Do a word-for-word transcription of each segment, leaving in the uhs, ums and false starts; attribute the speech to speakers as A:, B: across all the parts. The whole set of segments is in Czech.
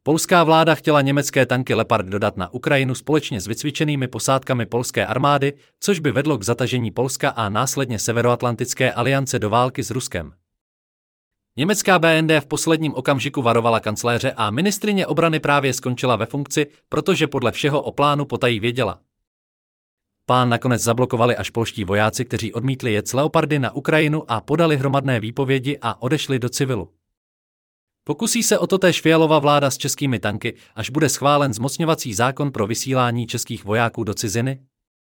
A: Polská vláda chtěla německé tanky Leopard dodat na Ukrajinu společně s vycvičenými posádkami polské armády, což by vedlo k zatažení Polska a následně Severoatlantické aliance do války s Ruskem. Německá B N D v posledním okamžiku varovala kancléře a ministryně obrany právě skončila ve funkci, protože podle všeho o plánu potají věděla. Plán nakonec zablokovali až polští vojáci, kteří odmítli jet s Leopardy na Ukrajinu a podali hromadné výpovědi a odešli do civilu. Pokusí se o to též Fialova vláda s českými tanky, až bude schválen zmocňovací zákon pro vysílání českých vojáků do ciziny?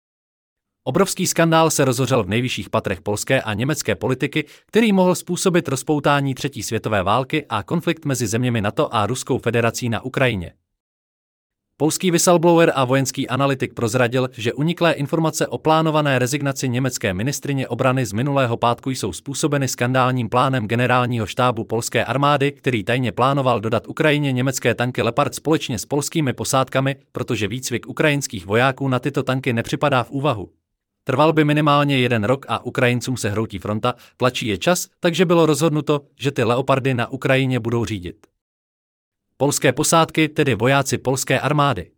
A: Obrovský skandál se rozhořel v nejvyšších patrech polské a německé politiky, který mohl způsobit rozpoutání třetí světové války a konflikt mezi zeměmi NATO a Ruskou federací na Ukrajině. Polský whistleblower a vojenský analytik prozradil, že uniklé informace o plánované rezignaci německé ministryně obrany z minulého pátku jsou způsobeny skandálním plánem generálního štábu polské armády, který tajně plánoval dodat Ukrajině německé tanky Leopard společně s polskými posádkami, protože výcvik ukrajinských vojáků na tyto tanky nepřipadá v úvahu. Trval by minimálně jeden rok a Ukrajincům se hroutí fronta, tlačí je čas, takže bylo rozhodnuto, že ty Leopardy na Ukrajině budou řídit polské posádky, tedy vojáci polské armády.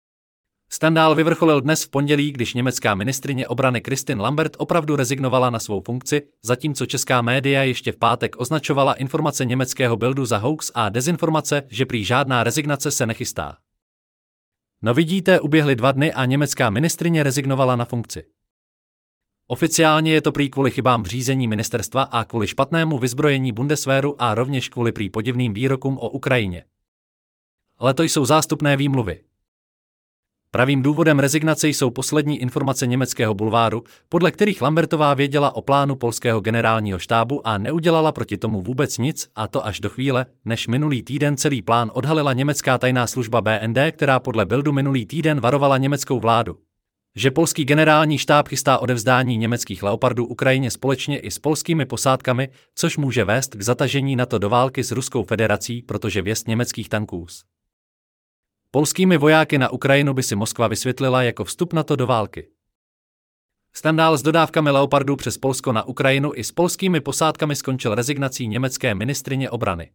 A: Skandál vyvrcholil dnes v pondělí, když německá ministryně obrany Christine Lambert opravdu rezignovala na svou funkci, zatímco česká média ještě v pátek označovala informace německého Bildu za hoax a dezinformace, že prý žádná rezignace se nechystá. No vidíte, uběhly dva dny a německá ministryně rezignovala na funkci. Oficiálně je to prý kvůli chybám v řízení ministerstva a kvůli špatnému vyzbrojení Bundeswehru a rovněž kvůli prý podivným výrokům o Ukrajině. Ale to jsou zástupné výmluvy. Pravým důvodem rezignace jsou poslední informace německého bulváru, podle kterých Lambertová věděla o plánu polského generálního štábu a neudělala proti tomu vůbec nic, a to až do chvíle, než minulý týden celý plán odhalila německá tajná služba B N D, která podle Bildu minulý týden varovala německou vládu, že polský generální štáb chystá odevzdání německých Leopardů Ukrajině společně i s polskými posádkami, což může vést k zatažení NATO do války s Ruskou federací, protože vjezd německých tanků s polskými vojáky na Ukrajinu by si Moskva vysvětlila jako vstup NATO do války. Skandál s dodávkami Leopardů přes Polsko na Ukrajinu i s polskými posádkami skončil rezignací německé ministryně obrany.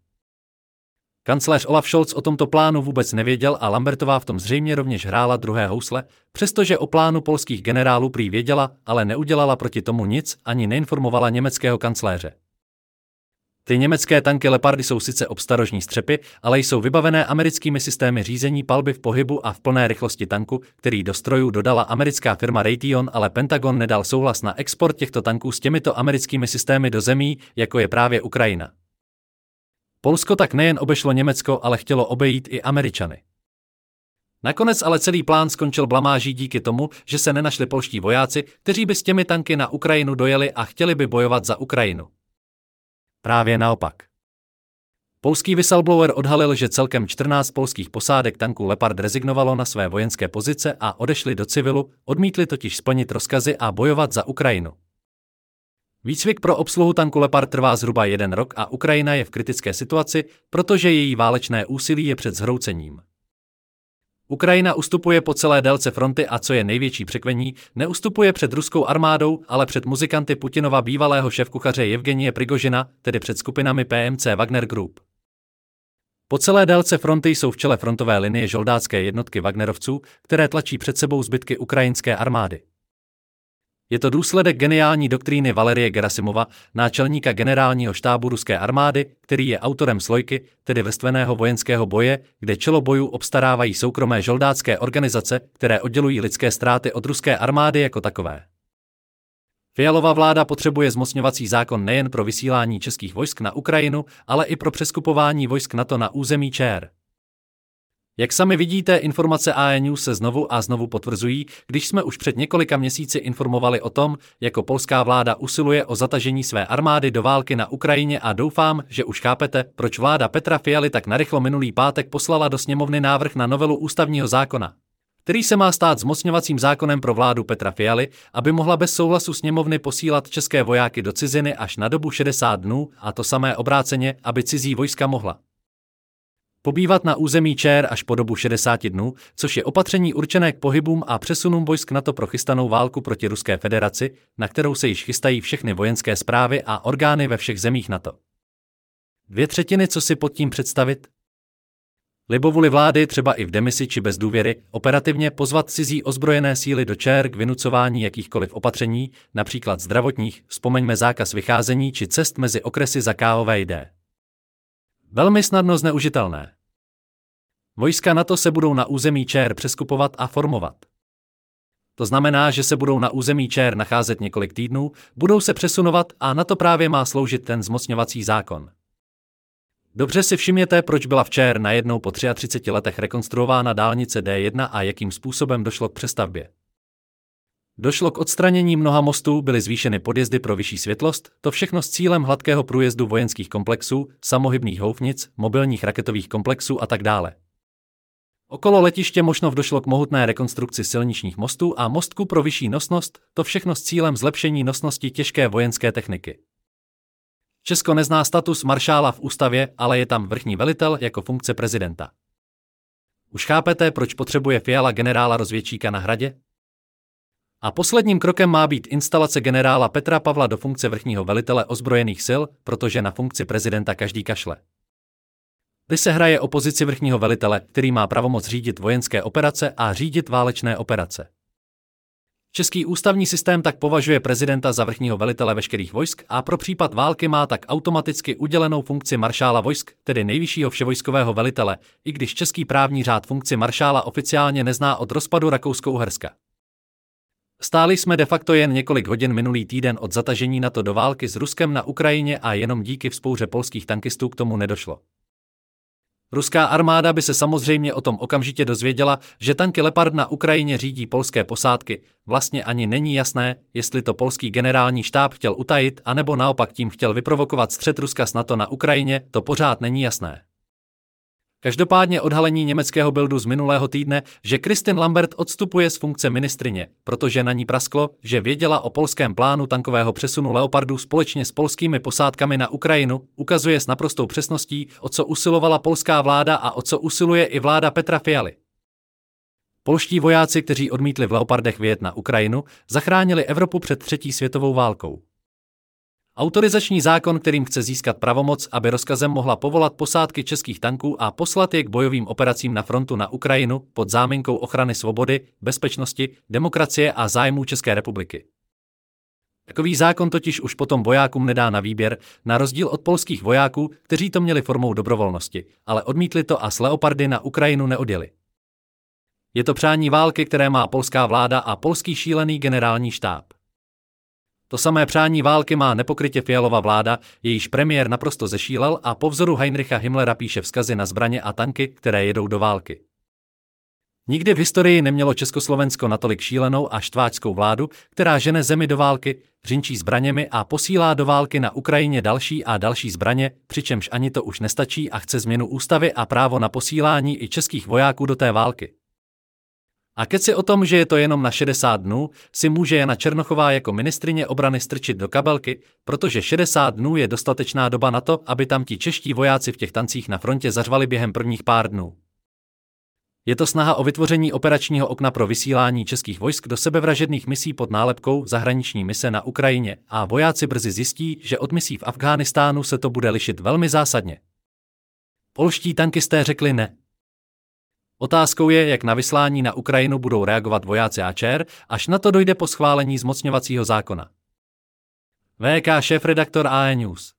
A: Kancléř Olaf Scholz o tomto plánu vůbec nevěděl a Lambertová v tom zřejmě rovněž hrála druhé housle, přestože o plánu polských generálů prý věděla, ale neudělala proti tomu nic ani neinformovala německého kancléře. Ty německé tanky Leopardy jsou sice obstarožní střepy, ale jsou vybavené americkými systémy řízení palby v pohybu a v plné rychlosti tanku, který do strojů dodala americká firma Raytheon, ale Pentagon nedal souhlas na export těchto tanků s těmito americkými systémy do zemí, jako je právě Ukrajina. Polsko tak nejen obešlo Německo, ale chtělo obejít i Američany. Nakonec ale celý plán skončil blamáží díky tomu, že se nenašli polští vojáci, kteří by s těmi tanky na Ukrajinu dojeli a chtěli by bojovat za Ukrajinu. Právě naopak. Polský whistleblower odhalil, že celkem čtrnáct polských posádek tanků Leopard rezignovalo na své vojenské pozice a odešli do civilu, odmítli totiž splnit rozkazy a bojovat za Ukrajinu. Výcvik pro obsluhu tanku Leopard trvá zhruba jeden rok a Ukrajina je v kritické situaci, protože její válečné úsilí je před zhroucením. Ukrajina ustupuje po celé délce fronty a co je největší překvení, neustupuje před ruskou armádou, ale před muzikanty Putinova bývalého šéfkuchaře Jevgenije Prigožina, tedy před skupinami P M C Wagner Group. Po celé délce fronty jsou v čele frontové linie žoldácké jednotky Wagnerovců, které tlačí před sebou zbytky ukrajinské armády. Je to důsledek geniální doktríny Valerie Gerasimova, náčelníka generálního štábu ruské armády, který je autorem Slojky, tedy vrstveného vojenského boje, kde čelo bojů obstarávají soukromé žoldácké organizace, které oddělují lidské ztráty od ruské armády jako takové. Fialova vláda potřebuje zmocňovací zákon nejen pro vysílání českých vojsk na Ukrajinu, ale i pro přeskupování vojsk NATO na území ČR. Jak sami vidíte, informace A E News se znovu a znovu potvrzují, když jsme už před několika měsíci informovali o tom, jako polská vláda usiluje o zatažení své armády do války na Ukrajině a doufám, že už chápete, proč vláda Petra Fialy tak narychlo minulý pátek poslala do sněmovny návrh na novelu ústavního zákona, který se má stát zmocňovacím zákonem pro vládu Petra Fialy, aby mohla bez souhlasu sněmovny posílat české vojáky do ciziny až na dobu šedesát dnů a to samé obráceně, aby cizí vojska mohla pobývat na území ČR až po dobu šedesáti dnů, což je opatření určené k pohybům a přesunům vojsk NATO pro chystanou válku proti Ruské federaci, na kterou se již chystají všechny vojenské správy a orgány ve všech zemích NATO. Dvě třetiny, co si pod tím představit? libovůli vlády, třeba i v demisi či bez důvěry, operativně pozvat cizí ozbrojené síly do ČR k vynucování jakýchkoliv opatření, například zdravotních, vzpomeňme zákaz vycházení či cest mezi okresy za K O V D. Velmi snadno zneužitelné. Vojska NATO se budou na území ČR přeskupovat a formovat. To znamená, že se budou na území ČR nacházet několik týdnů, budou se přesunovat a na to právě má sloužit ten zmocňovací zákon. Dobře si všimněte, proč byla v ČR najednou po třiatřiceti třech letech rekonstruována dálnice D jedna a jakým způsobem došlo k přestavbě. Došlo k odstranění mnoha mostů, byly zvýšeny podjezdy pro vyšší světlost, to všechno s cílem hladkého průjezdu vojenských komplexů, samohybných houfnic, mobilních raketových komplexů a tak dále. Okolo letiště Mošnov došlo k mohutné rekonstrukci silničních mostů a mostku pro vyšší nosnost, to všechno s cílem zlepšení nosnosti těžké vojenské techniky. Česko nezná status maršála v ústavě, ale je tam vrchní velitel jako funkce prezidenta. Už chápete, proč potřebuje Fiala generála Rozvědčíka na Hradě? A posledním krokem má být instalace generála Petra Pavla do funkce vrchního velitele ozbrojených sil, protože na funkci prezidenta každý kašle. Kdy se hraje o pozici vrchního velitele, který má pravomoc řídit vojenské operace a řídit válečné operace. Český ústavní systém tak považuje prezidenta za vrchního velitele veškerých vojsk a pro případ války má tak automaticky udělenou funkci maršála vojsk, tedy nejvyššího vševojskového velitele, i když český právní řád funkci maršála oficiálně nezná od rozpadu Rakousko-Uherska. Stáli jsme de facto jen několik hodin minulý týden od zatažení NATO do války s Ruskem na Ukrajině a jenom díky vzpouře polských tankistů k tomu nedošlo. Ruská armáda by se samozřejmě o tom okamžitě dozvěděla, že tanky Leopard na Ukrajině řídí polské posádky, vlastně ani není jasné, jestli to polský generální štáb chtěl utajit, anebo naopak tím chtěl vyprovokovat střet Ruska s NATO na Ukrajině, to pořád není jasné. Každopádně odhalení německého Bildu z minulého týdne, že Christine Lambert odstupuje z funkce ministryně, protože na ní prasklo, že věděla o polském plánu tankového přesunu Leopardů společně s polskými posádkami na Ukrajinu, ukazuje s naprostou přesností, o co usilovala polská vláda a o co usiluje i vláda Petra Fialy. Polští vojáci, kteří odmítli v Leopardech vyjet na Ukrajinu, zachránili Evropu před třetí světovou válkou. Autorizační zákon, kterým chce získat pravomoc, aby rozkazem mohla povolat posádky českých tanků a poslat je k bojovým operacím na frontu na Ukrajinu pod záminkou ochrany svobody, bezpečnosti, demokracie a zájmů České republiky. Takový zákon totiž už potom vojákům nedá na výběr, na rozdíl od polských vojáků, kteří to měli formou dobrovolnosti, ale odmítli to a s Leopardy na Ukrajinu neodjeli. Je to přání války, které má polská vláda a polský šílený generální štáb. To samé přání války má nepokrytě Fialova vláda, jejíž premiér naprosto zešílel a po vzoru Heinricha Himmlera píše vzkazy na zbraně a tanky, které jedou do války. Nikdy v historii nemělo Československo natolik šílenou a štváčskou vládu, která žene zemi do války, řinčí zbraněmi a posílá do války na Ukrajině další a další zbraně, přičemž ani to už nestačí a chce změnu ústavy a právo na posílání i českých vojáků do té války. A keci o tom, že je to jenom na šedesát dnů, si může Jana Černochová jako ministryně obrany strčit do kabelky, protože šedesát dnů je dostatečná doba na to, aby tam ti čeští vojáci v těch tancích na frontě zařvali během prvních pár dnů. Je to snaha o vytvoření operačního okna pro vysílání českých vojsk do sebevražedných misí pod nálepkou zahraniční mise na Ukrajině a vojáci brzy zjistí, že od misí v Afghánistánu se to bude lišit velmi zásadně. Polští tankisté řekli ne. Otázkou je, jak na vyslání na Ukrajinu budou reagovat vojáci A Č R, až na to dojde po schválení zmocňovacího zákona. V K šéfredaktor A E News.